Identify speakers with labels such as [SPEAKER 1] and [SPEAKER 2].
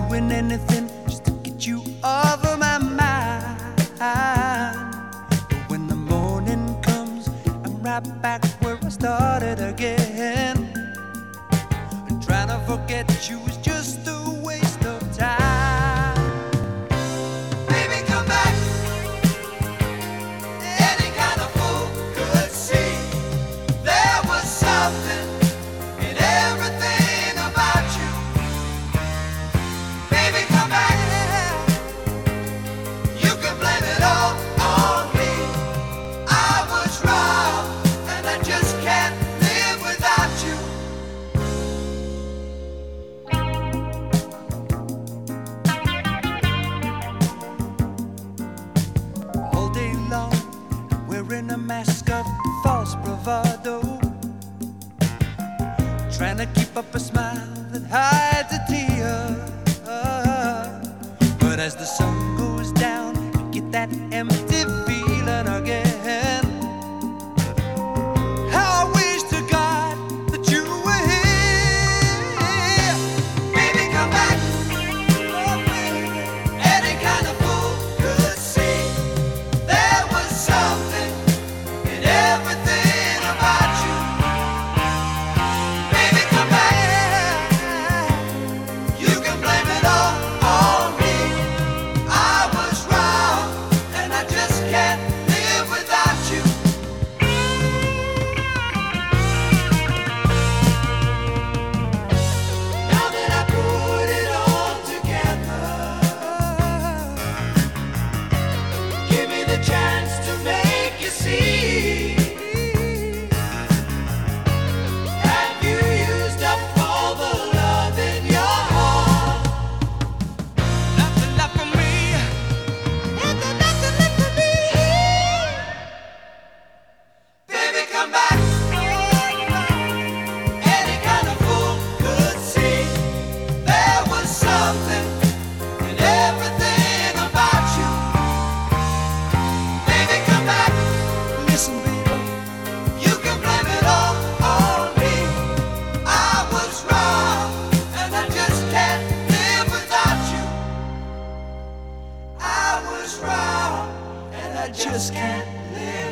[SPEAKER 1] doing anything just to get you off of my mind. But when the morning comes, I'm right back where I started again. And trying to forget you is just a waste of time. Baby, come back. Any kind of fool could see there was something in everything about you. Baby, come back. You can blame it all on me. I was wrong, and I just can't live without you. All day long, wearing a mask of false bravado, trying to keep up a smile that hides a tear. But as the sun goes down, you get that empty feeling again. How I wish to God that you were here. Baby, come back. Oh, baby. Any kind of fool could see there was something in everything about you. Baby, come back. You can blame it all on me. I was wrong, and I just can't live without you. Now that I put it all together, give me the chance to make you see. Have you used up all the love in your heart? Nothing left for me. Is there nothing left for me? Baby, come back. Any kind of fool could see there was something in everything about you. Baby, come back. Listen, baby, you can blame it all on me. I was wrong, and I just can't live without you. I was wrong, and I just can't live